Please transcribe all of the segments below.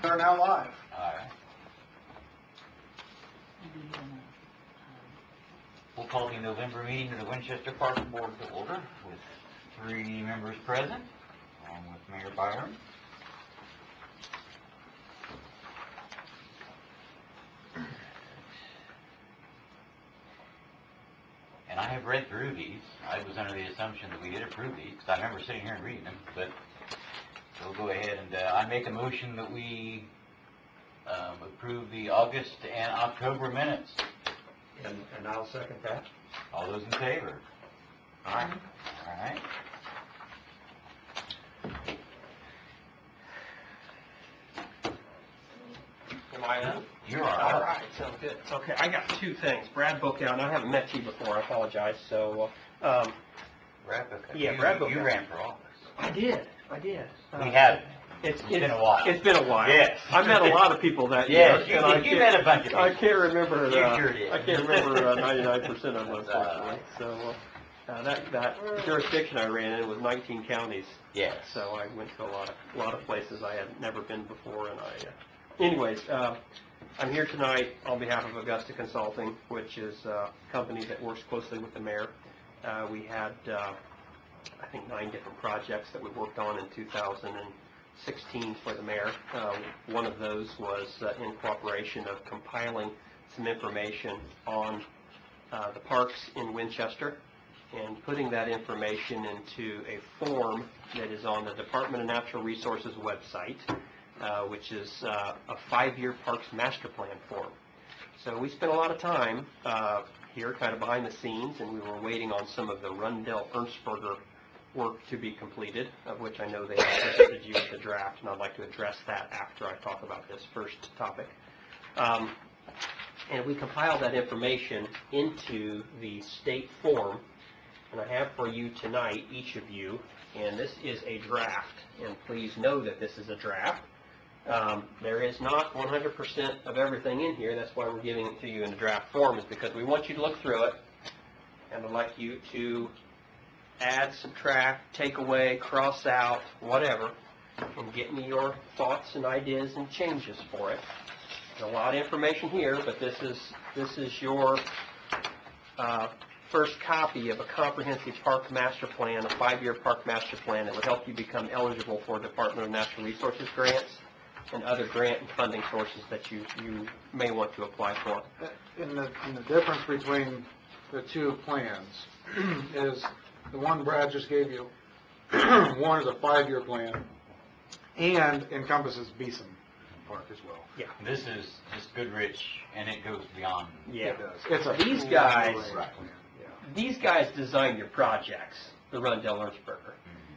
are now live. All right. We'll call the November meeting of the Winchester Park Board to order with 3 members present, along with Mayor Byram. And I have read through these. I was under the assumption that we did approve these, because I remember sitting here and reading them, but we'll go ahead and I make a motion that we approve the August and October minutes. And I'll second that. All those in favor? Aye. All right. Am I on? You're all All right. right, sounds good. Okay, I got 2 things. Brad booked out, and I haven't met you before. I apologize. So, Brad Booker. Yeah, Brad Booker. You ran for office. I did. We haven't. It's been a while. It's been a while. Yes. I met a lot of people that Yes, year. you and did. You met a bunch of people. I can't remember. You sure did. I can't remember 99% of them, unfortunately. So that jurisdiction I ran in was 19 counties. Yes. So I went to a lot of places I had never been before, and anyways, I'm here tonight on behalf of Augusta Consulting, which is a company that works closely with the mayor. We had, I think, 9 different projects that we worked on in 2016 for the mayor. One of those was in cooperation of compiling some information on the parks in Winchester and putting that information into a form that is on the Department of Natural Resources website, which is a 5-year Parks Master Plan form. So we spent a lot of time here kind of behind the scenes, and we were waiting on some of the Rundell-Ernstberger work to be completed, of which I know they have presented you with the draft, and I'd like to address that after I talk about this first topic. And we compiled that information into the state form, and I have for you tonight, each of you, and this is a draft, and please know that this is a draft. There is not 100% of everything in here. That's why we're giving it to you in the draft form, is because we want you to look through it, and I'd like you to add, subtract, take away, cross out, whatever, and get me your thoughts and ideas and changes for it. There's a lot of information here, but this is your first copy of a comprehensive park master plan, a 5-year park master plan that would help you become eligible for Department of Natural Resources grants and other grant and funding sources that you may want to apply for. And the difference between the 2 plans is the one Brad just gave you. One is a 5-year plan and encompasses Beeson Park as well. Yeah. This is just Goodrich, and it goes beyond. Yeah. It does. It's a These guys- long plan. Yeah. These guys design your projects, the Rundell-Ernstberger.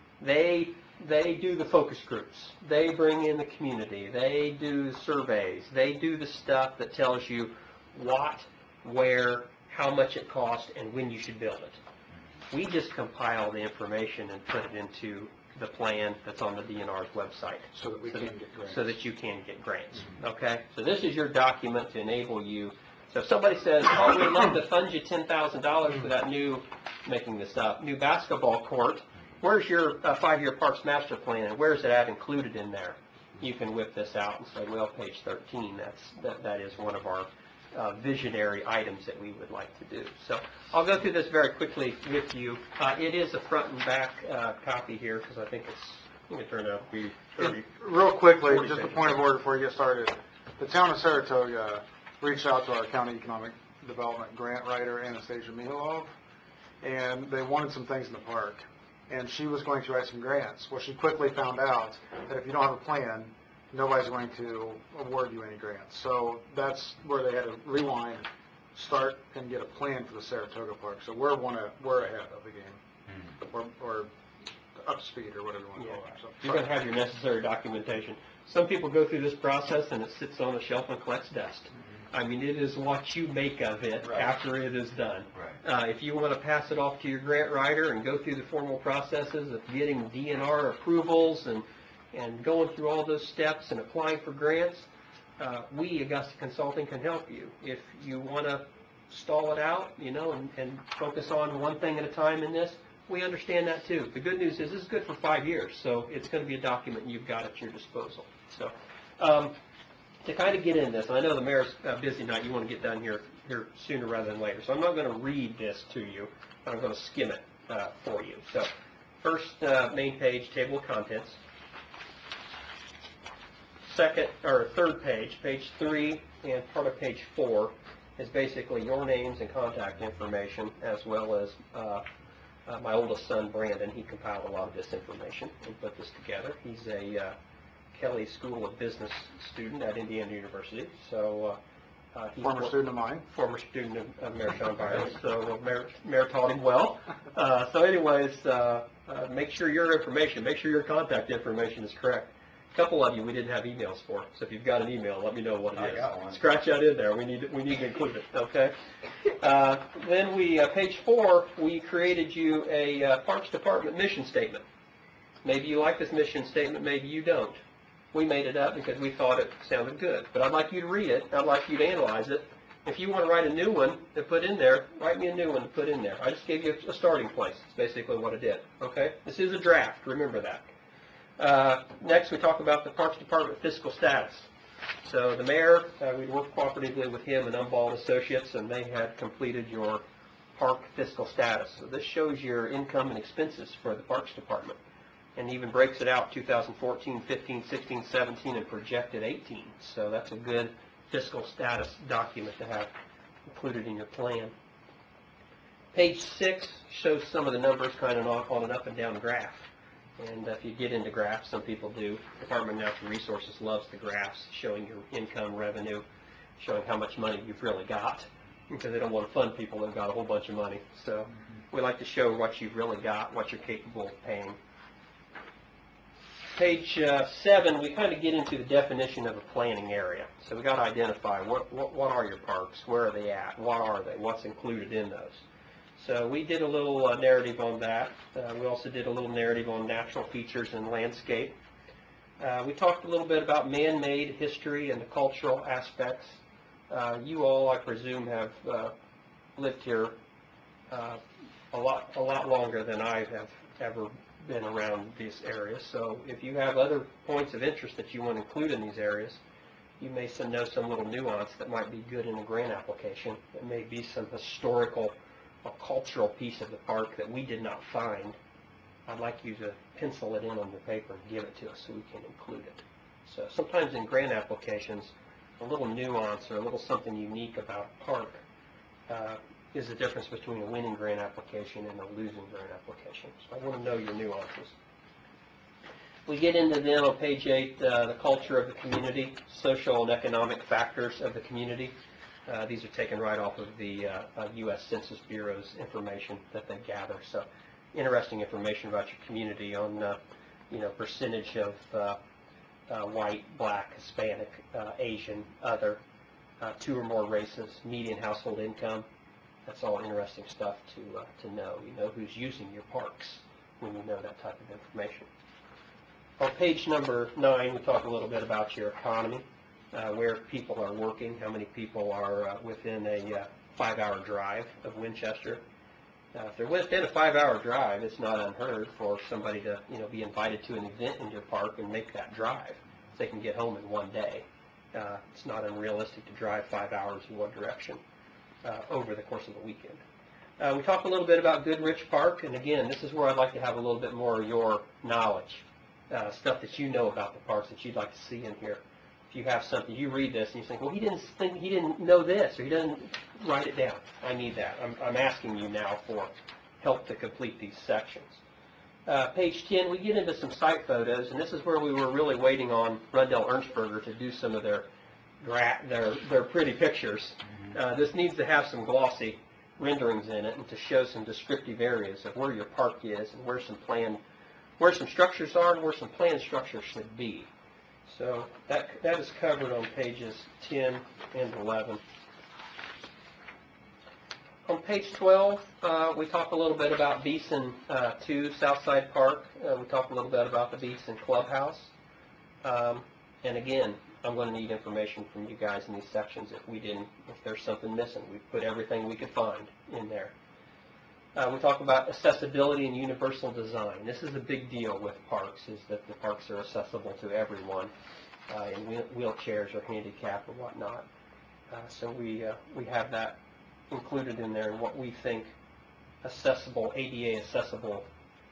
They do the focus groups. They bring in the community. They do surveys. They do the stuff that tells you what, where, how much it costs, and when you should build it. We just compile the information and put it into the plan that's on the DNR's website. So that we can get grants. So that you can get grants, okay? So this is your document to enable you. So if somebody says, oh, we'd love to fund you $10,000 for that new, making this up, new basketball court, where's your 5-year Parks Master Plan, and where's it included in there? You can whip this out and say, well, page 13, that is one of our visionary items that we would like to do. So I'll go through this very quickly with you. It is a front and back copy here, because I think it's going to turn out to be 30. Real quickly, 40 just a pages. point of order before you get started. The town of Saratoga reached out to our county economic development grant writer, Anastasia Mihilov, and they wanted some things in the park. And she was going to write some grants. Well, she quickly found out that if you don't have a plan, nobody's going to award you any grants. So that's where they had to rewind, start, and get a plan for the Saratoga Park. So we're ahead of the game, or up speed, or whatever you want to call it. So, You're going to have your necessary documentation. Some people go through this process and it sits on the shelf and collects dust. I mean, it is what you make of it after it is done. Right. If you want to pass it off to your grant writer and go through the formal processes of getting DNR approvals and going through all those steps and applying for grants, we, Augusta Consulting, can help you. If you want to stall it out, and focus on one thing at a time in this, we understand that too. The good news is this is good for 5 years, so it's going to be a document you've got at your disposal. So To kind of get in this, and I know the mayor's busy tonight, you want to get done here sooner rather than later, so I'm not going to read this to you, but I'm going to skim it for you. So, first main page, table of contents. Second or third page, page 3 and part of page 4 is basically your names and contact information, as well as my oldest son, Brandon. He compiled a lot of this information and put this together. He's a Kelly School of Business student at Indiana University. So he's Former student of mine. Former student of Mayor Sean Byers. So Mayor taught him well. So anyways, make sure your information, make sure your contact information is correct. A couple of you we didn't have emails for, so if you've got an email, let me know what it is. I got one. Scratch that in there. We need to include it. Okay. Then page 4, we created you a Parks Department mission statement. Maybe you like this mission statement, maybe you don't. We made it up because we thought it sounded good. But I'd like you to read it. I'd like you to analyze it. If you want to write a new one to put in there, write me a new one to put in there. I just gave you a starting place. It's basically what I did. Okay. This is a draft. Remember that. Next, we talk about the Parks Department fiscal status. So the mayor, we worked cooperatively with him and Umbald Associates, and they had completed your park fiscal status. So this shows your income and expenses for the Parks Department, and even breaks it out 2014, 15, 16, 17, and projected 18. So that's a good fiscal status document to have included in your plan. Page 6 shows some of the numbers kind of on an up and down graph. And if you get into graphs, some people do. Department of Natural Resources loves the graphs showing your income, revenue, showing how much money you've really got, because they don't want to fund people that've got a whole bunch of money. So we like to show what you've really got, what you're capable of paying. Page 7, we kind of get into the definition of a planning area. So we got to identify what are your parks, where are they at, what are they, what's included in those. So we did a little narrative on that. We also did a little narrative on natural features and landscape. We talked a little bit about man-made history and the cultural aspects. You all, I presume, have lived here a lot longer than I have ever been around these areas. So if you have other points of interest that you want to include in these areas, you may know some little nuance that might be good in a grant application. It may be some historical or cultural piece of the park that we did not find. I'd like you to pencil it in on your paper and give it to us so we can include it. So sometimes in grant applications, a little nuance or a little something unique about a park is the difference between a winning grant application and a losing grant application. So I want to know your nuances. We get into then on page 8, the culture of the community, social and economic factors of the community. These are taken right off of the U.S. Census Bureau's information that they gather. So interesting information about your community on, percentage of white, black, Hispanic, Asian, other, 2 or more races, median household income. That's all interesting stuff to know. You know who's using your parks when you know that type of information. On page number 9, we talk a little bit about your economy. Where people are working, how many people are within a 5-hour drive of Winchester. If they're within a 5-hour drive, it's not unheard for somebody to be invited to an event in your park and make that drive. If they can get home in one day. It's not unrealistic to drive 5 hours in one direction over the course of the weekend. We talk a little bit about Goodrich Park, and again, this is where I'd like to have a little bit more of your knowledge, stuff that you know about the parks that you'd like to see in here. If you have something, you read this and you think, well, he didn't know this, or he doesn't write it down. I need that. I'm asking you now for help to complete these sections. Page 10, we get into some site photos, and this is where we were really waiting on Rundell Ernstberger to do some of their pretty pictures. This needs to have some glossy renderings in it and to show some descriptive areas of where your park is and where some structures are and where some planned structures should be. So that is covered on pages 10 and 11. On page 12, we talk a little bit about Beeson 2 Southside Park. We talk a little bit about the Beeson Clubhouse. And again, I'm going to need information from you guys in these sections if there's something missing. We put everything we could find in there. We talk about accessibility and universal design. This is a big deal with parks, is that the parks are accessible to everyone. in wheelchairs or handicapped or whatnot. So we have that included in there, and what we think accessible, ADA accessible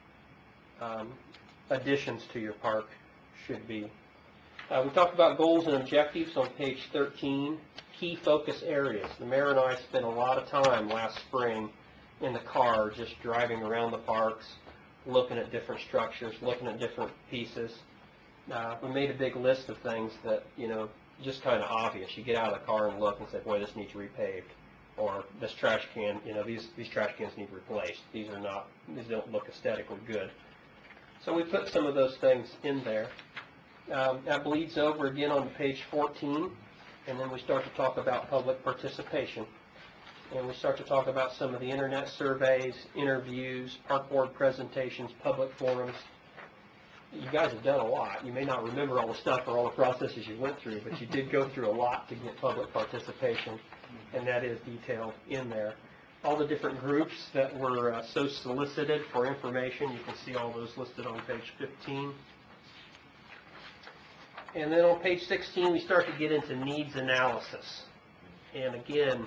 additions to your park should be. We talked about goals and objectives on page 13. Key focus areas. The mayor and I spent a lot of time last spring in the car just driving around the parks, looking at different structures, looking at different pieces. We made a big list of things that, just kind of obvious. You get out of the car and look and say, boy, this needs repaved. Or this trash can, these trash cans need replaced. These don't look aesthetically good. So we put some of those things in there. That bleeds over again on page 14, and then we start to talk about public participation. And we start to talk about some of the internet surveys, interviews, park board presentations, public forums. You guys have done a lot. You may not remember all the stuff or all the processes you went through, but you did go through a lot to get public participation, and that is detailed in there. All the different groups that were so solicited for information, you can see all those listed on page 15. And then on page 16, we start to get into needs analysis. And again,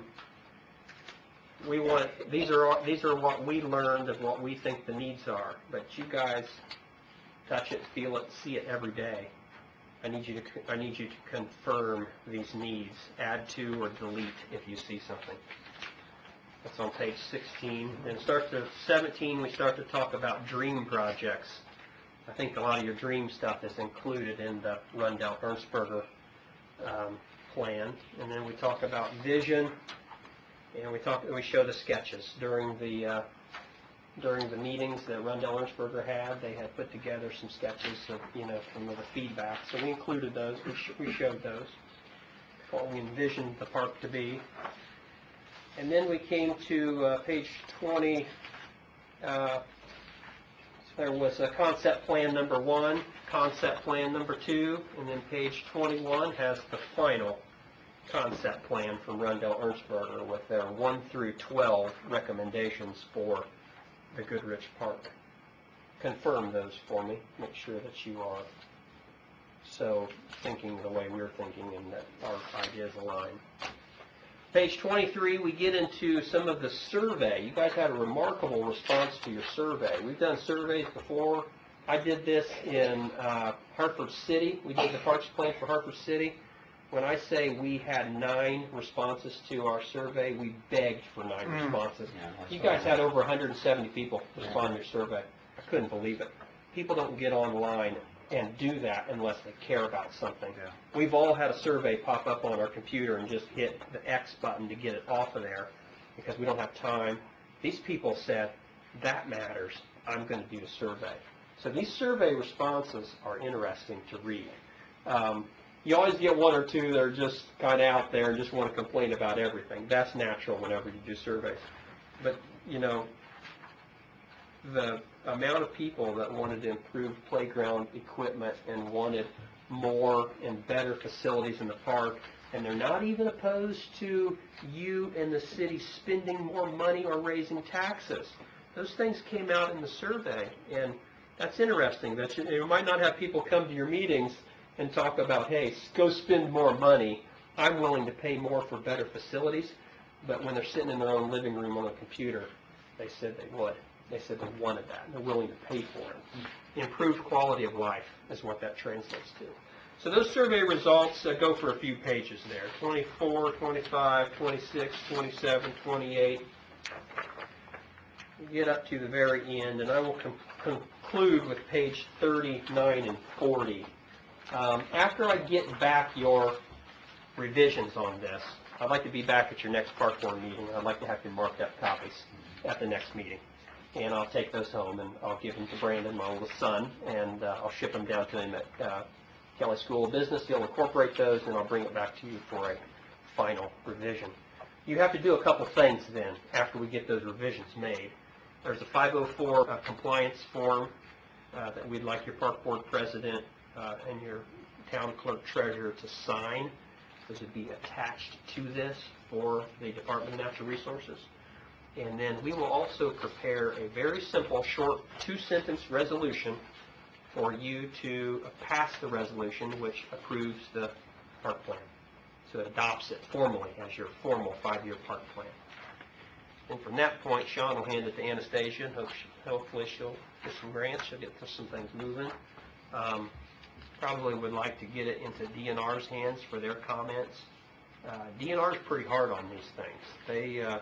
these are what we learned of what we think the needs are. But you guys touch it, feel it, see it every day. I need you to confirm these needs, add to or delete if you see something. That's on page 16. Then start to 17, we start to talk about dream projects. I think a lot of your dream stuff is included in the Rundell-Ernstberger plan. And then we talk about vision, and we show the sketches during the meetings that Rundell-Ernstberger had. They had put together some sketches of, from the feedback. So we included those. We showed those, what we envisioned the park to be. And then we came to page 20. There was a concept plan number 1, concept plan number 2, and then page 21 has the final concept plan from Rundell-Ernstberger with their 1 through 12 recommendations for the Goodrich Park. Confirm those for me. Make sure that you are so thinking the way we're thinking and that our ideas align. Page 23, we get into some of the survey. You guys had a remarkable response to your survey. We've done surveys before. I did this in Hartford City. We did the Parks Plan for Hartford City. When I say we had 9 responses to our survey, we begged for 9 responses. You guys had over 170 people respond to your survey. I couldn't believe it. People don't get online and do that unless they care about something. Yeah. We've all had a survey pop up on our computer and just hit the X button to get it off of there because we don't have time. These people said, that matters. I'm going to do a survey. So these survey responses are interesting to read. You always get 1 or 2 that are just kind of out there and just want to complain about everything. That's natural whenever you do surveys. But, the amount of people that wanted to improve playground equipment and wanted more and better facilities in the park, and they're not even opposed to you and the city spending more money or raising taxes. Those things came out in the survey, and that's interesting. That you might not have people come to your meetings and talk about, hey, go spend more money. I'm willing to pay more for better facilities, but when they're sitting in their own living room on a computer, they said they would. They said they wanted that, and they're willing to pay for it. Improved quality of life is what that translates to. So those survey results go for a few pages there, 24, 25, 26, 27, 28. We get up to the very end, and I will conclude with page 39 and 40. After I get back your revisions on this, I'd like to be back at your next park board meeting. I'd like to have your marked up copies at the next meeting. And I'll take those home and I'll give them to Brandon, my oldest son, and I'll ship them down to him at Kelly School of Business. He'll incorporate those, and I'll bring it back to you for a final revision. You have to do a couple things then after we get those revisions made. There's a 504 compliance form that we'd like your park board president and your town clerk treasurer to sign. Those would be attached to this for the Department of Natural Resources. And then we will also prepare a very simple, short, 2-sentence resolution for you to pass the resolution which approves the park plan. So it adopts it formally as your formal 5-year park plan. And from that point, Sean will hand it to Anastasia, and hopefully she'll get some grants, she'll get some things moving. Probably would like to get it into DNR's hands for their comments. DNR is pretty hard on these things.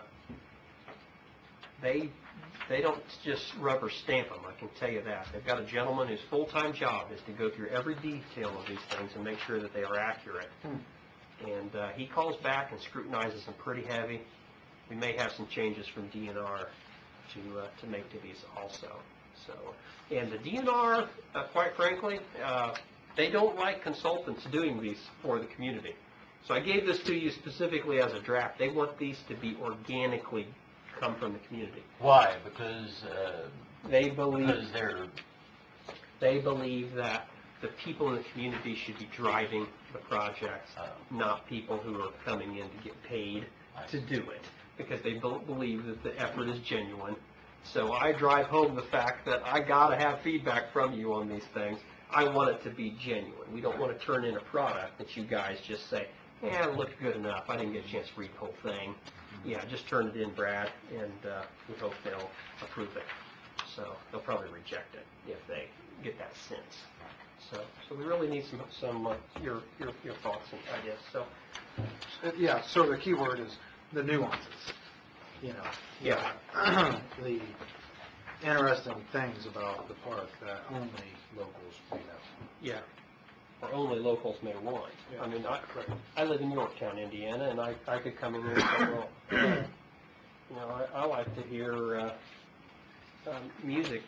They don't just rubber stamp them, I can tell you that. They've got a gentleman whose full-time job is to go through every detail of these things and make sure that they are accurate. And he calls back and scrutinizes them pretty heavy. We may have some changes from DNR to make to these also. So, and the DNR, quite frankly, they don't like consultants doing these for the community. So I gave this to you specifically as a draft. They want these to be organically come from the community. Why? Because They believe they're that the people in the community should be driving the projects, not people who are coming in to get paid to do it, because they don't believe that the effort is genuine. So I drive home the fact that I gotta have feedback from you on these things. I want it to be genuine. We don't want to turn in a product that you guys just say, yeah, it looked good enough. I didn't get a chance to read the whole thing. Yeah, just turn it in, Brad, and we hope they'll approve it. So they'll probably reject it if they get that sense. So we really need some your thoughts and ideas. So Yeah, so the key word is the nuances, yeah, the interesting things about the park that only locals may know. yeah, or only locals may want. Yeah. I mean, I live in Yorktown, Indiana, and I could come in here and say, well, I like to hear music.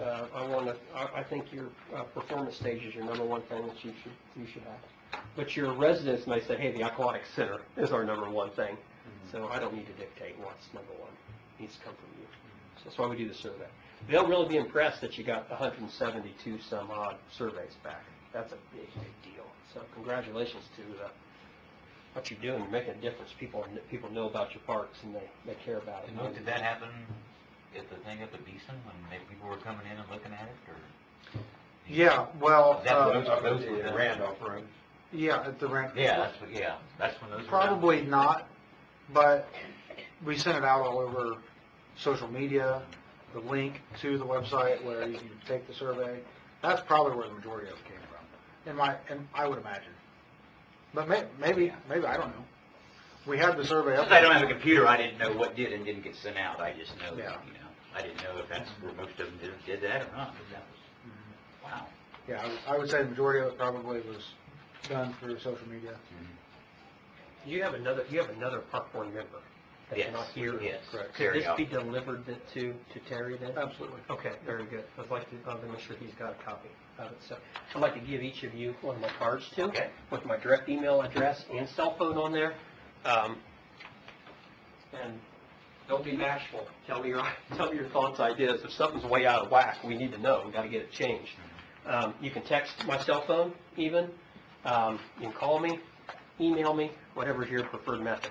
I think your performance stage is your number one thing that you should have. But your residents may say, hey, the aquatic center is our number one thing. So I don't need to dictate what's number one. It needs to come from you. So that's why we do the survey. They'll really be impressed that you got 172 some odd surveys back. That's a big, big deal. So congratulations to what you're doing. You're making a difference. People know about your parks and they care about it. And did that happen at the thing up at Beeson when people were coming in and looking at it, or? Yeah, well, Those were the Randolph room. yeah, at the rent. Yeah, that's when those were Probably not, but we sent it out all over social media, the link to the website where you can take the survey. That's probably where the majority of it came from, and I would imagine. But maybe I don't know. We had the survey up. Since I don't have a computer, I didn't know what did and didn't get sent out. I just know Yeah. that, I didn't know if that's where most of them did that or not. But that was, wow. Yeah, I would say the majority of it probably was done through social media. You have another park board member that's not here. Yes. Correct. Could this be delivered to Terry then? Absolutely. Okay, very good. I'd like to make sure he's got a copy of it. So I'd like to give each of you one of my cards too, Okay. with my direct email address and cell phone on there. And don't be bashful. Tell me your thoughts, ideas. If something's way out of whack, we need to know. We've got to get it changed. You can text my cell phone even. You can call me, email me, whatever's your preferred method.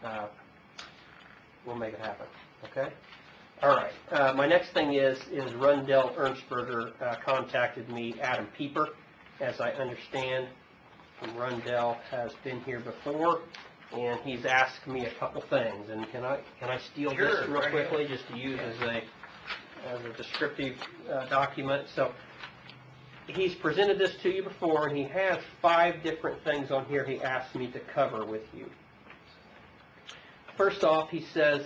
We'll make it happen. Okay? All right. My next thing is Rundell Ernstberger contacted me, Adam Pieper, as I understand from Rundell, has been here before, and he's asked me a couple things. And can I steal this Sure, real right quickly just to use as a descriptive document? So he's presented this to you before, and he has 5 different things on here he asked me to cover with you. First off, he says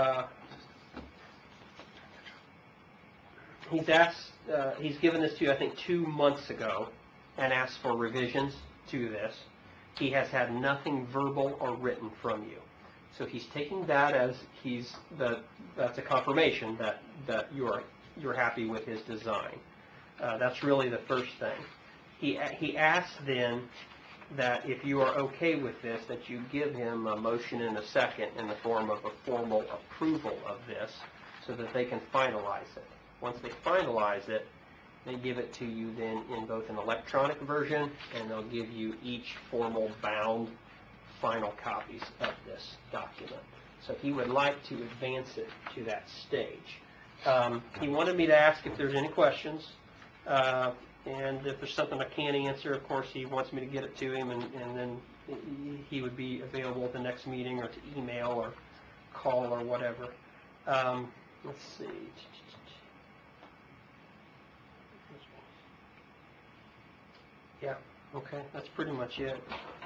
he's given this to you, I think, 2 months ago, and asked for revisions to this. He has had nothing verbal or written from you. So he's taking that as that's a confirmation that you're happy with his design. That's really the first thing. He asked then that if you are okay with this, that you give him a motion and a second in the form of a formal approval of this so that they can finalize it. Once they finalize it, they give it to you then in both an electronic version, and they'll give you each formal bound final copies of this document. So he would like to advance it to that stage. He wanted me to ask if there's any questions. And if there's something I can't answer, of course, he wants me to get it to him, and then he would be available at the next meeting, or to email or call or whatever. Let's see. Yeah, okay, that's pretty much it.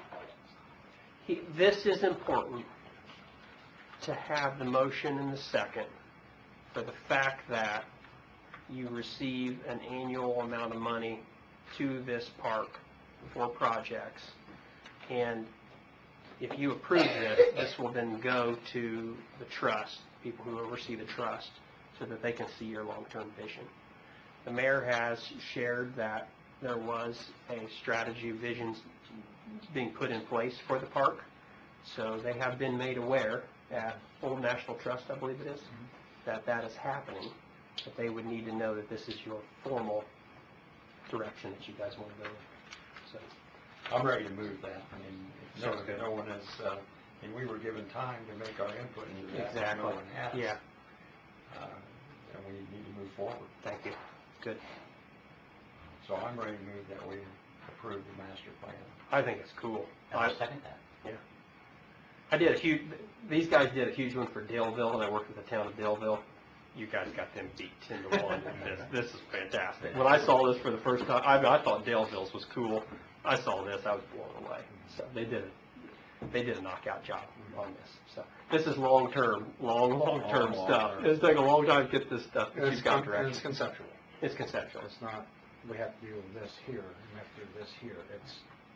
This is important to have the motion in the second for the fact that you receive an annual amount of money to this park for projects. And if you approve this, this will then go to the trust, people who oversee the trust, so that they can see your long-term vision. The mayor has shared that there was a strategy of visions being put in place for the park. So they have been made aware at Old National Trust, I believe it is, that that is happening. But they would need to know that this is your formal direction that you guys want to go in. So, I'm ready to move that. I mean, Sounds good. no one has, and we were given time to make our input into that. exactly. No one has. Yeah, And we need to move forward. thank you. Good. So I'm ready to move that we approve the master plan. I think it's cool. I'll second that. I did a huge, these guys did a huge one for Daleville, and I worked with the town of Daleville. You guys got them beat 10-1. This is fantastic. When I saw this for the first time, I thought Daleville's was cool. I saw this, I was blown away. So they did a knockout job on this. So this is long-term stuff. It's taking a long time to get this stuff, but you've got It's direction. conceptual. It's conceptual. It's not, we have to do this here, we have to do this here. It's,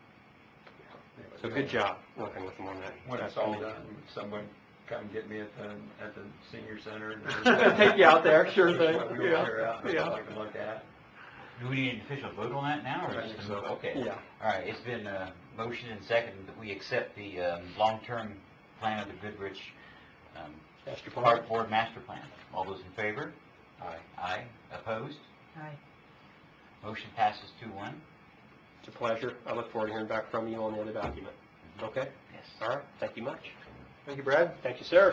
So good job working with them on that. When it's all done, someone come get me at the senior center. Take you out there, sure thing. We will clear out, Yeah. so I can look at. Do we need an official vote on that now, or I just think a move? so. Okay. Yeah. All right, it's been motion and second that we accept the long-term plan of the Goodrich Master plan. Park Board Master Plan. All those in favor? Aye. Aye. Opposed? Aye. Motion passes 2-1. It's a pleasure. I look forward to hearing back from you on the other document. Okay? Yes. All right. Thank you much. thank you, Brad. Thank you, sir.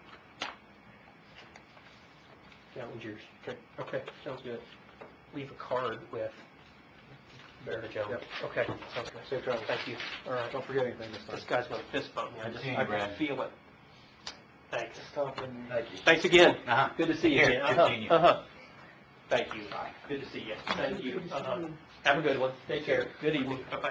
That one's yours. Okay, sounds good. Leave a card with Barry Jones. Yep. Okay, sounds good. Safe travel. Thank you. All right, don't forget anything this time. This guy's gonna fist bump me. Good seeing you, I can Brad. feel it. Thanks. Stop and Thank you. Thanks again. Uh-huh. Good to see you Here, again. good seeing you. Thank you. Good to see you. Thank you. Have a good one. Take care. Good evening. Bye-bye.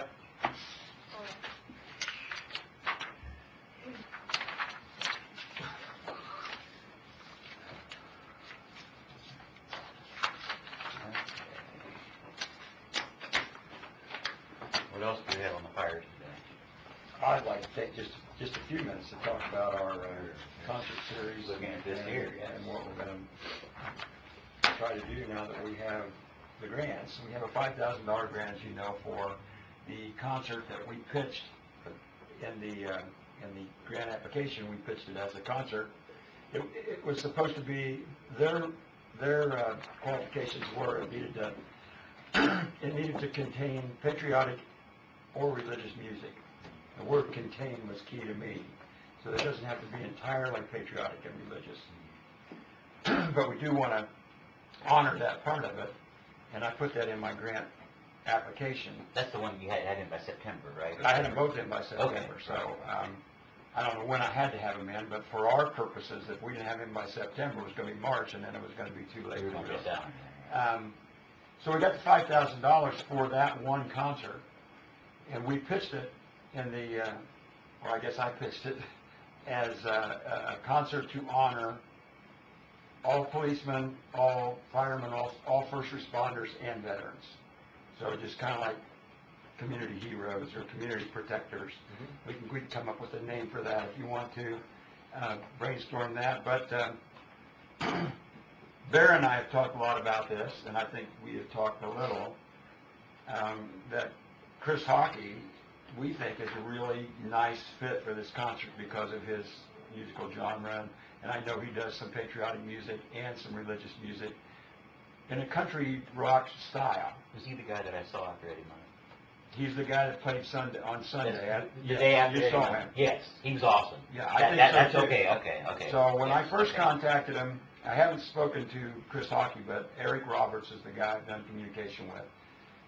What else do we have on the fires today? I'd like to take just a few minutes to talk about our concert series. Looking at this here, yes. And what we're going to try to do now that we have the grants. We have a $5,000 grant, as you know, for the concert that we pitched in the grant application. We pitched it as a concert. It was supposed to be their qualifications were it needed to contain patriotic or religious music. The word contain was key to me. So it doesn't have to be entirely patriotic and religious. But we do want to honor that part of it, and I put that in my grant application. That's the one you had in by September, right? I had them both in by September, Okay. so I don't know when I had to have them in, but for our purposes, if we didn't have them by September, it was going to be March, and then it was going to be too late We were to going do to it. get down. So we got the $5,000 for that one concert, and we pitched it in the, or I guess I pitched it as a concert to honor all policemen, all firemen, all first responders, and veterans. So just kind of like community heroes or community protectors. We can come up with a name for that if you want to brainstorm that. But Bear and I have talked a lot about this, and I think we have talked a little, that Chris Hockey, we think, is a really nice fit for this concert because of his musical genre, and I know he does some patriotic music and some religious music in a country rock style. Was he the guy that I saw after Eddie Money? He's the guy that played on Sunday. The day after You Eddie saw Money? him. Yes, he was awesome. Yeah, I think so, That's too. okay. So when I Yes, first okay. contacted him, I haven't spoken to Chris Hockey, but Eric Roberts is the guy I've done communication with.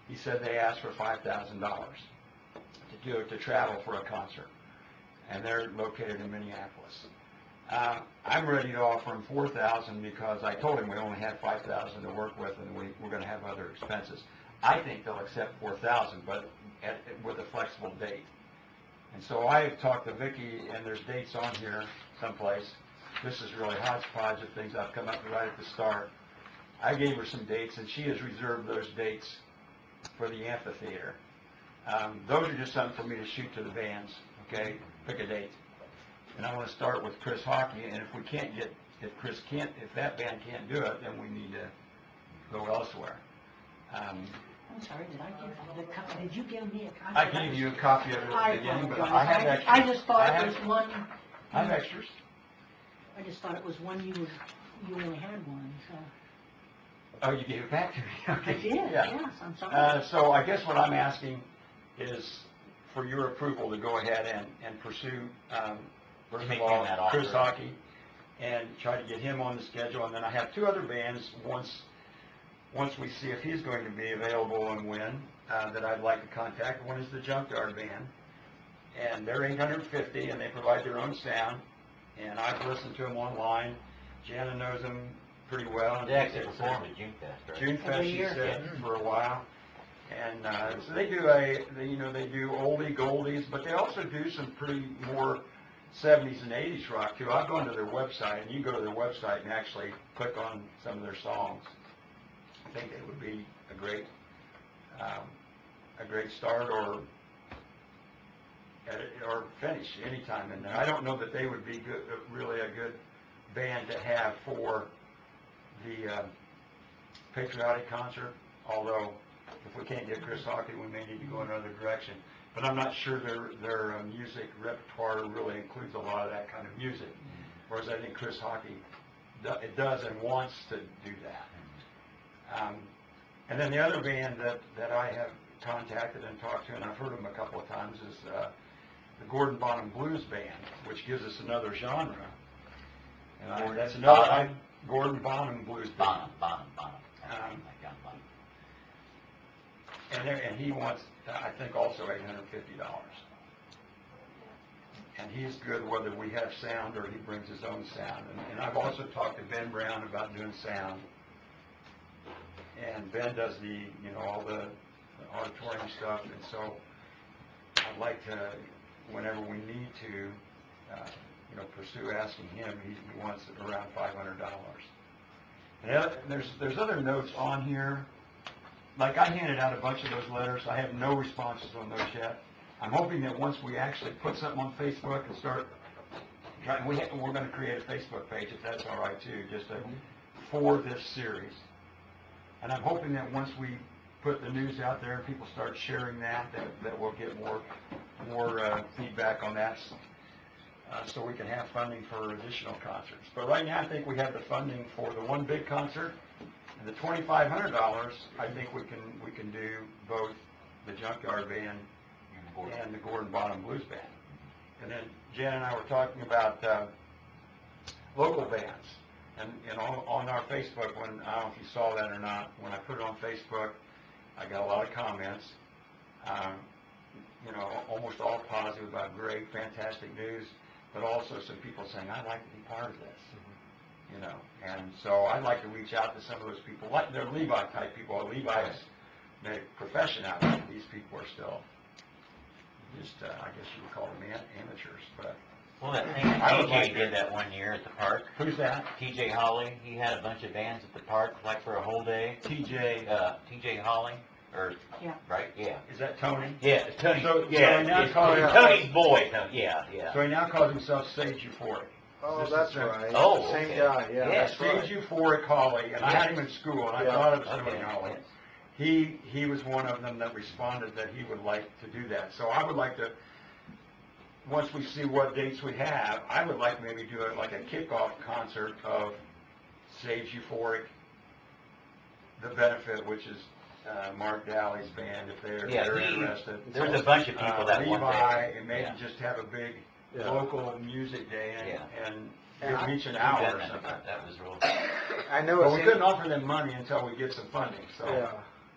he said they asked for $5,000 to travel for a concert, and they're located in Minneapolis. I'm ready to offer him $4,000 because I told him we only had $5,000 to work with, and we're going to have other expenses. I think they'll accept $4,000, but with a flexible date. And so I've talked to Vicki, and there's dates on here someplace. This is really hodgepodge of things I've come up with right at the start. I gave her some dates, and she has reserved those dates for the amphitheater. Those are just something for me to shoot to the bands, okay? Pick a date. And I want to start with Chris Hockey, and if that band can't do it, then we need to go elsewhere. I'm sorry, did you give me a copy? I gave you a copy of it at the beginning, but I have extras. I just thought it was one. I have extras. I just thought it was one you only had one, so. Oh, you gave it back to me. Okay. I did, Yeah. yes, I'm sorry. So I guess what I'm asking is for your approval to go ahead and pursue, first of Make all, him that offer. Chris Hockey, and try to get him on the schedule. And then I have two other bands, once we see if he's going to be available and when, that I'd like to contact. One is the Junkyard Band, and they're $850, and they provide their own sound. And I've listened to them online. Jana knows them pretty well. They actually performed at June Fest, right? June Fest, Every she year. said, for a while. And so they do they do oldie goldies, but they also do some pretty more 70s and 80s rock too. I've gone to their website, and you go to their website and actually click on some of their songs. I think they would be a great start or finish anytime in there. I don't know that they would be really a good band to have for the patriotic concert, although if we can't get Chris Hockey, we may need to go another direction. But I'm not sure their music repertoire really includes a lot of that kind of music, whereas I think Chris Hockey does and wants to do that. And then the other band that I have contacted and talked to, and I've heard them a couple of times, is the Gordon Bonham Blues Band, which gives us another genre. And that's another Gordon Bonham Blues Band. Bonham. And he wants, I think, also $850. And he's good whether we have sound or he brings his own sound. And I've also talked to Ben Brown about doing sound. And Ben does all the auditorium stuff. And so I'd like to, whenever we need to, pursue asking him. He wants it around $500. And there's other notes on here. Like I handed out a bunch of those letters. I have no responses on those yet. I'm hoping that once we actually put something on Facebook and start trying, we're going to create a Facebook page, if that's all right too, for this series. And I'm hoping that once we put the news out there and people start sharing that we'll get more feedback on that, so we can have funding for additional concerts. But right now, I think we have the funding for the one big concert. And the $2,500, I think we can do both the Junkyard Band and the Gordon Bonham Blues Band. And then Jan and I were talking about local bands. And on our Facebook, I don't know if you saw that or not, when I put it on Facebook, I got a lot of comments, almost all positive about great, fantastic news, but also some people saying, I'd like to be part of this. And so I'd like to reach out to some of those people. They're Levi-type people. Levi's made a profession out of it. These people are still just, I guess you would call them amateurs. But Well, that thing that TJ did that one year at the park. Who's that? TJ Holly. He had a bunch of bands at the park, like for a whole day. TJ Holly. Yeah. Right? Yeah. Is that Tony? Yeah, Tony. So yeah, now it's Tony- Tony's boy. Yeah. So he now calls himself Sage Euphoric. Oh, This that's is right. Oh, Same okay. guy, yeah, Yeah, that's right. Sage Euphoric Holly, and I had him in school, and I Yeah. thought it was Okay. Tony Holly. Yes. He was one of them that responded that he would like to do that. So I would like to, once we see what dates we have, I would like maybe do like a kickoff concert of Sage Euphoric, The Benefit, which is Mark Daly's band, if they're interested. There's a bunch of people that want Levi, that. and maybe Yeah. just have a big Yeah. local music day and And give each an We've hour done or that. something. That was real. I know But it we seems- couldn't offer them money until we get some funding, so. Yeah.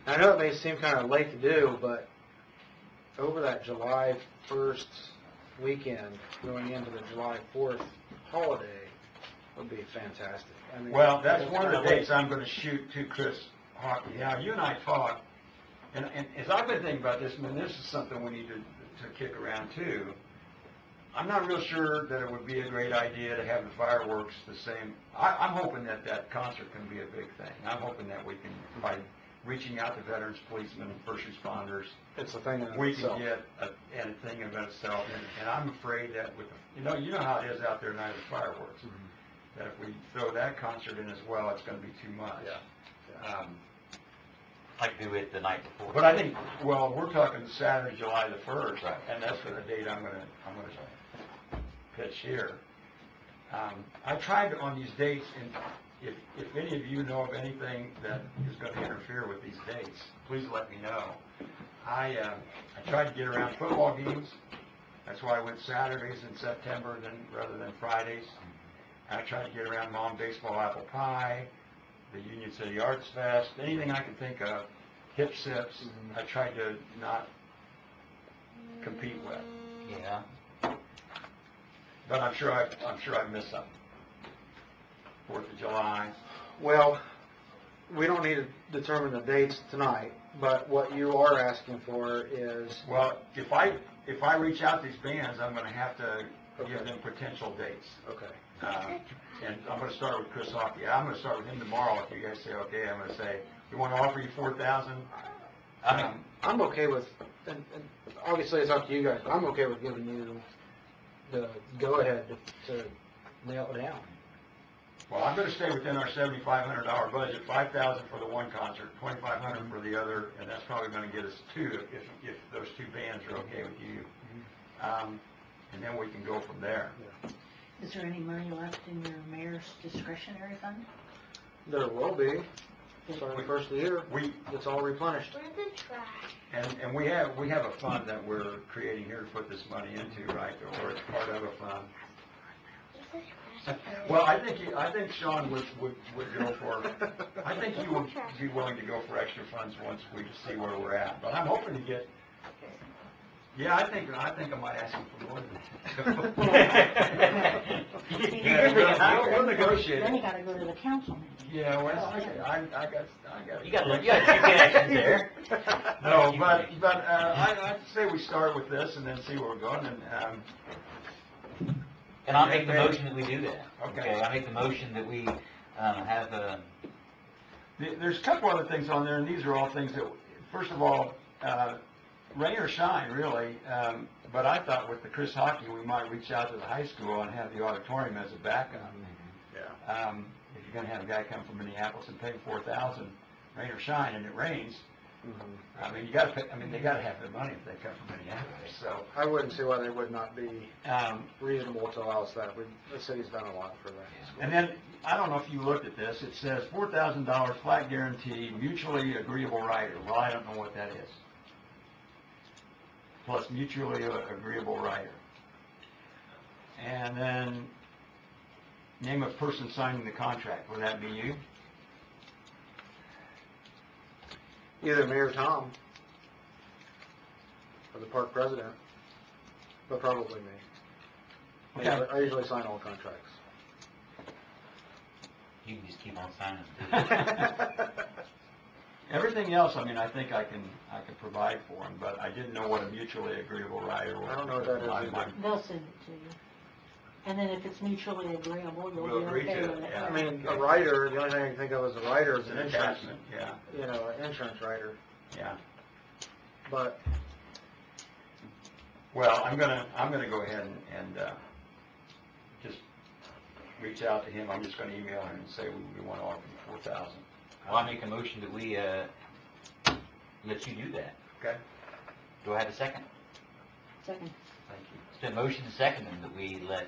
I know it may seem kind of late to do, but over that July 1st weekend, going into the July 4th holiday would be fantastic. I mean, Well, that's one of the kinda dates late. I'm gonna shoot to Chris Hockey. Now, you and I talked, and as I've been thinking about this, and this is something we need to kick around too, I'm not real sure that it would be a great idea to have the fireworks the same. I'm hoping that that concert can be a big thing. I'm hoping that we can, by reaching out to veterans, policemen, and first responders, It's a thing in we can itself. get a thing in itself. And I'm afraid that with, you know how it is out there night of fireworks. Mm-hmm. That if we throw that concert in as well, it's gonna be too much. Yeah. Like do it the night before. But I think, well, we're talking Saturday, July the 1st, Right. and that's the date I'm gonna pitch here. I tried on these dates, and if any of you know of anything that is gonna interfere with these dates, please let me know. I tried to get around football games. That's why I went Saturdays in September rather than Fridays. I tried to get around Mom Baseball Apple Pie, the Union City Arts Fest, anything I can think of, Hip Sips, I tried to not compete with. Yeah. But I'm sure I've missed something. 4th of July. Well, we don't need to determine the dates tonight, but what you are asking for is, Well, if I reach out to these bands, I'm gonna have to give them potential dates. okay, And I'm gonna start with Chris Hockey. I'm gonna start with him tomorrow. If you guys say okay, I'm gonna say, we wanna offer you 4,000. I'm okay with, and obviously it's up to you guys, but I'm okay with giving you the go-ahead to nail it down. Well, I'm gonna stay within our $7,500 budget, 5,000 for the one concert, 2,500 for the other, and that's probably gonna get us two, if those two bands are okay with you. And then we can go from there. Is there any money left in your mayor's discretionary fund? There will be, starting the first of the year, We, it's all replenished. Where's the trash? and we have a fund that we're creating here to put this money into, right, or it's part of a fund. Where's the trash? Well, I think Sean would go for, I think he would be willing to go for extra funds once we see where we're at. But I'm hoping to get, yeah, I think I might ask him for more than that. Yeah, we'll negotiate Then you it. gotta go to the council meeting. Yeah, well, I got. You got two connections there. No, but I'd say we start with this and then see where we're going, And I'll make the motion that we do that. Okay. I make the motion that we have There's a couple other things on there, and these are all things that, first of all, rain or shine, really, but I thought with the Chris Hockey, we might reach out to the high school and have the auditorium as a backup. Yeah. If you're gonna have a guy come from Minneapolis and pay 4,000, rain or shine, and it rains, I mean, they gotta have their money if they come from Minneapolis, so. I wouldn't see why they would not be Um, reasonable to allow us that. The city's done a lot for that. And then, I don't know if you looked at this, it says $4,000 flat guarantee, mutually agreeable rider. Well, I don't know what that is. Plus mutually agreeable rider. And then, name of person signing the contract, would that be you? Either Mayor Tom or the park president, but probably me. Okay. I usually sign all contracts. You can just keep on signing. Everything else, I mean, I think I can provide for them, but I didn't know what a mutually agreeable rider was. I don't know what that is either. They'll send it to you. And then if it's mutually agreeable, you'll We'll be agree okay to with it, it. yeah. I mean, a rider, the only thing I can think of as a rider is It's an an insurance, attachment, yeah, an insurance rider. yeah. But Well, I'm gonna go ahead and just reach out to him. I'm just gonna email him and say we want to offer you 4,000. Well, I make a motion that we let you do that. Okay? Do I have a second? Second. Thank you. It's been motion and seconded that we let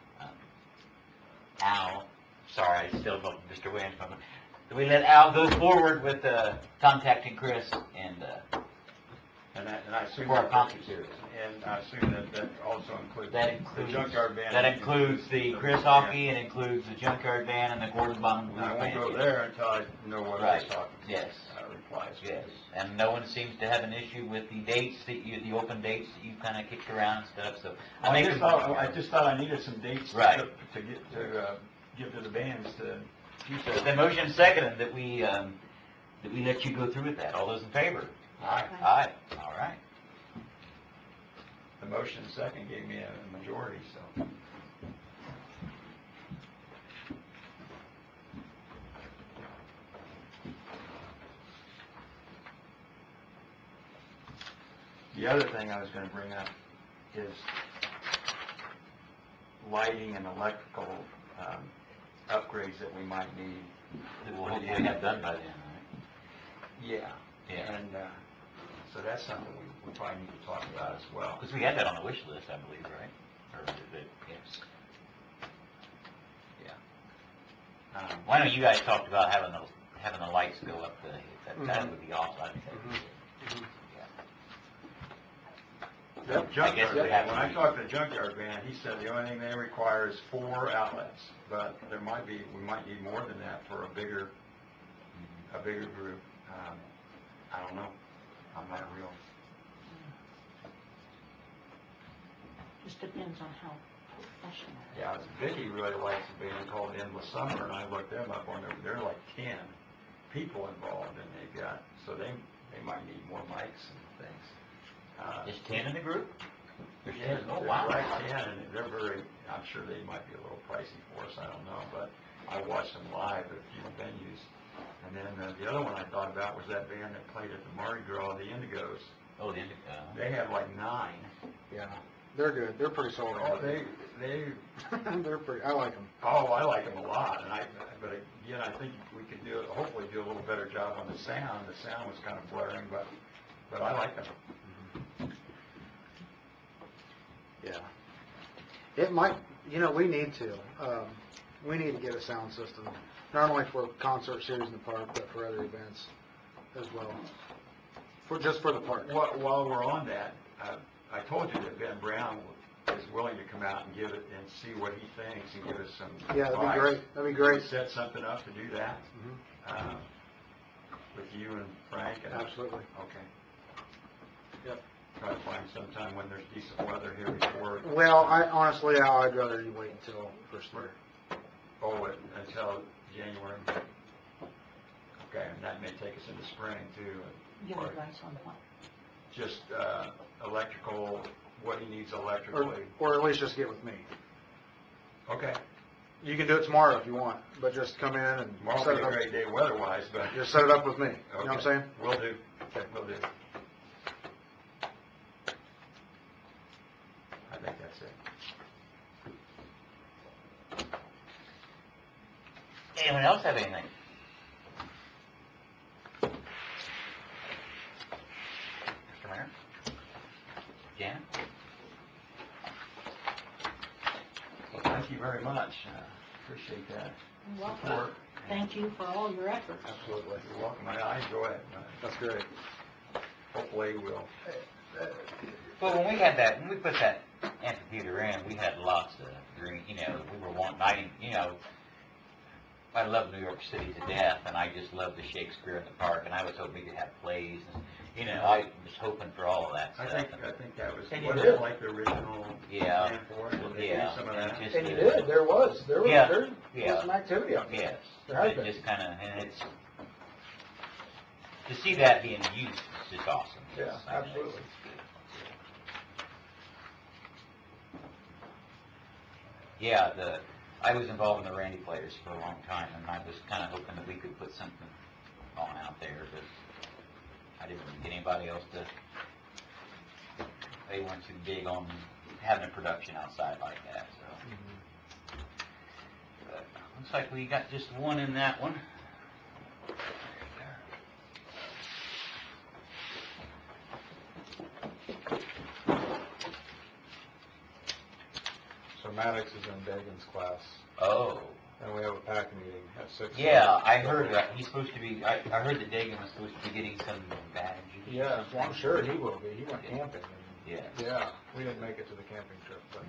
Al, sorry, I still don't, Mr. Williams, that we let Al go forward with contacting Chris and And I assume. For our concert series. And I assume that also includes. That The includes, junkyard band. that includes the Chris Hockey, and includes the junkyard band and the Gordon Bonham Blues I won't Band. go there until I know what Right. Chris Hockey Yes. replies. Yes, and no one seems to have an issue with the dates that you, the open dates that you kind of kicked around and stuff, so. I just thought I needed some dates Right. to give to the bands to. So the motion seconded that we let you go through with that. All those in favor? Aye. Aye, all right. The motion second gave me a majority, so. The other thing I was gonna bring up is lighting and electrical, upgrades that we might need. That we'll hopefully have done by then, right? Yeah. Yeah. And, so that's something we probably need to talk about as well. Because we had that on the wish list, I believe, right? Or, yes. Yeah. Well, I know you guys talked about having the lights go up that would be awesome, I think that would be good. Yeah. The junkyard I guess we band, have when to I be- talked to the junkyard band, he said the only thing they require is 4 outlets, but we might need more than that for a bigger group. I don't know. I'm not real. Just depends on how professional. Yeah, Vicky really likes a band called Endless Summer, and I looked them up on there. They're like 10 people involved, and they've got, so they might need more mics and things. There's 10 in the group? There's Yeah. 10, Oh, there's wow. like 10, and they're very, I'm sure they might be a little pricey for us, I don't know, but I watched them live at a few venues. And then the other one I thought about was that band that played at the Mardi Gras, the Indigos. Oh, the They had like 9. Yeah, they're good. They're pretty solid. Oh, they, They're pretty, I like them. oh, I like them a lot, but again, I think we could hopefully do a little better job on the sound. The sound was kind of blaring, but I like them. Yeah. It might, we need to get a sound system, not only for concert series in the park, but for other events as well. Just for the park. While we're on that, I told you that Ben Brown is willing to come out and give it and see what he thinks and give us some Yeah, that'd be advice. great. That'd be great. Set something up to do that Mhm. with you and Frank. And Absolutely. Okay. Yep. Try to find some time when there's decent weather here before. Well, honestly, I'd rather you wait until first year. Until January. Okay, and that may take us into spring too. Give advice on what? Just electrical, what he needs electrically. Or at least just get with me. Okay. You can do it tomorrow if you want, but just come in and Tomorrow set will be it a up. great day weather-wise, but. Just set it up with me. You know what I'm Okay. saying? Will do. Okay, will do. I think that's it. Anyone else have anything? Mr. Mayor? Janet? Well, thank you very much. Appreciate that You're welcome. support. Thank you for all your efforts. Absolutely. You're welcome. I enjoy it. That's great. Hopefully we'll. Well, when we put that amphitheater in, we had lots of green, we were wanting, I love New York City to death, and I just love the Shakespeare in the park, and I was hoping to have plays, and, I was hoping for all of that I stuff. think that was, And you wasn't did. it like the original Yeah. plan for it? Did they do Yeah. some of that? Just, And you did. There was Yeah. there's Yeah. some activity out there. Yes. There has It been. just kind of, and it's, to see that being used is just awesome. Yeah, It's- absolutely. it's good. Yeah, I was involved in the Randy Players for a long time, and I was kind of hoping that we could put something on out there, but I didn't get anybody else to, they weren't too big on having a production outside like that, so. But looks like we got just one in that one. So Maddox is in Dagan's class, Oh. and we have a PAC meeting at 6. Yeah, I heard that he's supposed to be, I heard that Dagan was supposed to be getting some badges Yeah, well, I'm sure he will be. He went camping. And, Yes. yeah, we didn't make it to the camping trip, but,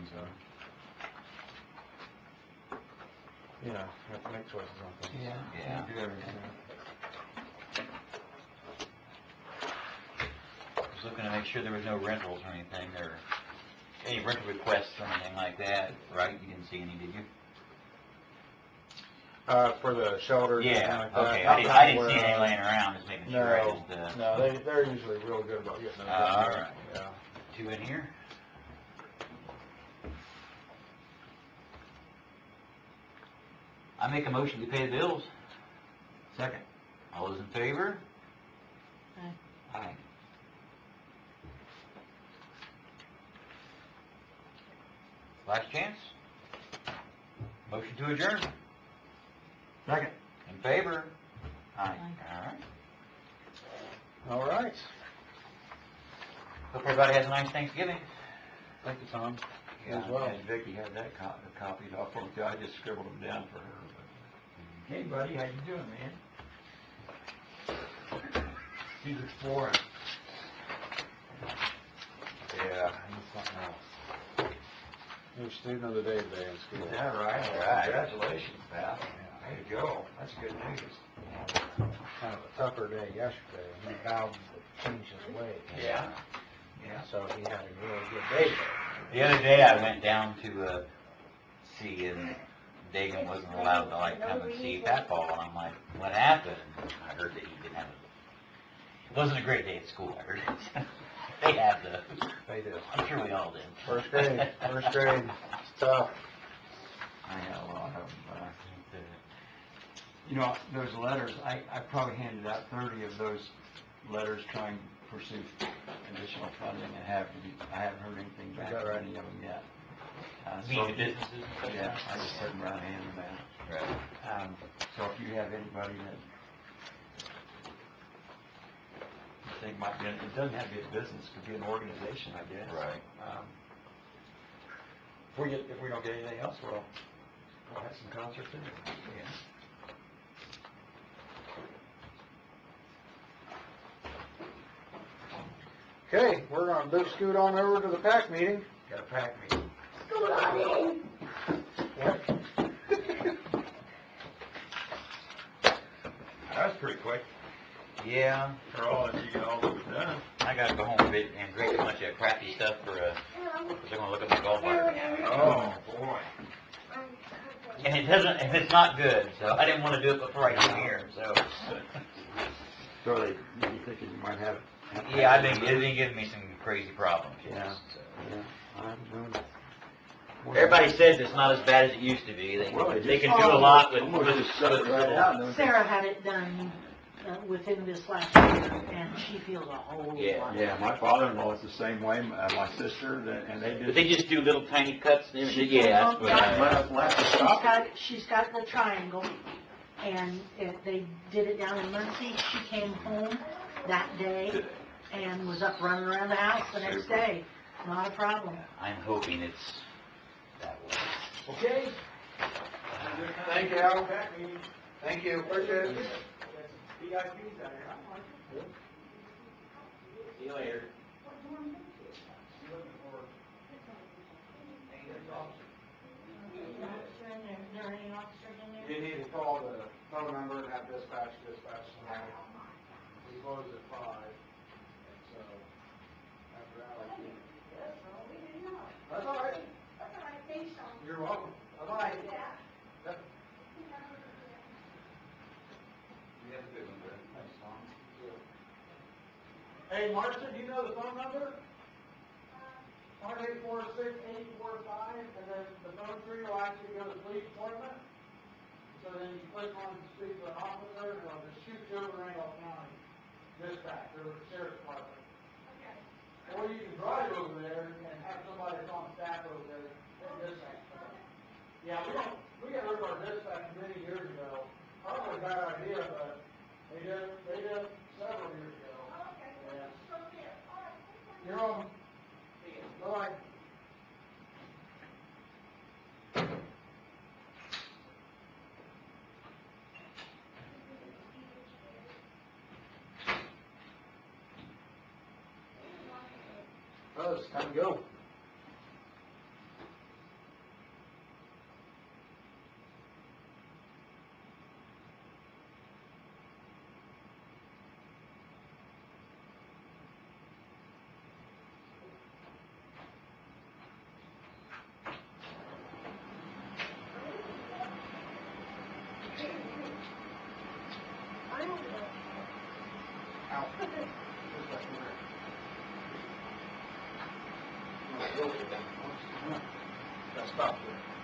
you know, you have to make choices on things. Yeah. Yeah. Do everything. Was looking to make sure there was no rentals or anything, or any rental requests or anything like that, right? You didn't see any, did you? For the shelters and Yeah, like that. okay. Not I that didn't we're, see any laying around, just making sure I No, just, no, they're usually real good about getting those. done. all right. Yeah. 2 in here. I make a motion to pay the bills. Second. All those in favor? Aye. Aye. Last chance? Motion to adjourn. Second. In favor? Aye. All right. All right. Hope everybody has a nice Thanksgiving. Thank you, Tom. You Yeah, as well. and Vicki had that the copies off for me too. I just scribbled them down for her. But, hey, buddy, how you doing, man? He's exploring. Yeah, he's something else. You're student of the day today in school. Is that right? All right. Congratulations, pal. Way to go. That's good news. Kind of a tougher day yesterday. He vowed to change his ways. Yeah. Yeah. So he had a really good day today. The other day I went down to see, and Dagan wasn't allowed to like come and see Papaw, and I'm like, what happened? I heard that he didn't have it wasn't a great day at school, I heard. They have those. They do. I'm sure we all did. First grade. First grade. It's tough. I had a lot of them. You know, those letters, I probably handed out 30 of those letters trying to pursue additional funding and I haven't heard anything back Is that from right? any of them yet. Mean the businesses and stuff? Yeah, I just sit around and hand them out. Right. So if you have anybody that you think might be, it doesn't have to be a business, it could be an organization, I guess. Right. If we don't get anything else, we'll have some concerts in it. Yeah. Okay, we're going to scoot on over to the PAC meeting. Got a pack meeting. Yep. That was pretty quick Yeah. for all that was done. I gotta go home and grab a bunch of crappy stuff for, they're gonna look at my golf ball. Oh, boy. And it's not good, so I didn't wanna do it before I came here, so. So you thinking you might have it? Yeah, it's been giving me some crazy problems. Yeah. So. Yeah, I'm doing it. Everybody says it's not as bad as it used to be. Well, They can do a lot with. Sarah had it done within this last year, and she feels a whole Yeah. lot. Yeah, my father-in-law is the same way, my sister, and they But did. they just do little tiny cuts and everything. She Yeah, told that's what I. She's got the triangle, and they did it down in Muncie. She came home that day and was up running around the house the next day. Not a problem. I'm hoping it's that way. Okay. Thank you, Al. Thank you. Appreciate it. See you later. There any officers in there? You need to call the phone number and have dispatch tonight. We close at 5, so after hours. That's all right. You're welcome. Bye-bye. Yep. You have a good one, bud. Thanks, Tom. Hey, Marcia, do you know the phone number? 1-846-845, and then the phone tree will actually go to the police department. So then you click on to speak to an officer, and it'll just shoot you over to Randolph County Dispatch or the Sheriff's Department. Or you can drive over there and have somebody that's on staff over there at dispatch. Yeah, we got rid of our dispatch many years ago. Probably a bad idea, but they did several years ago. Yeah. You're on. Bye-bye. Buzz, time to go. Out. Just back here. Gotta stop there.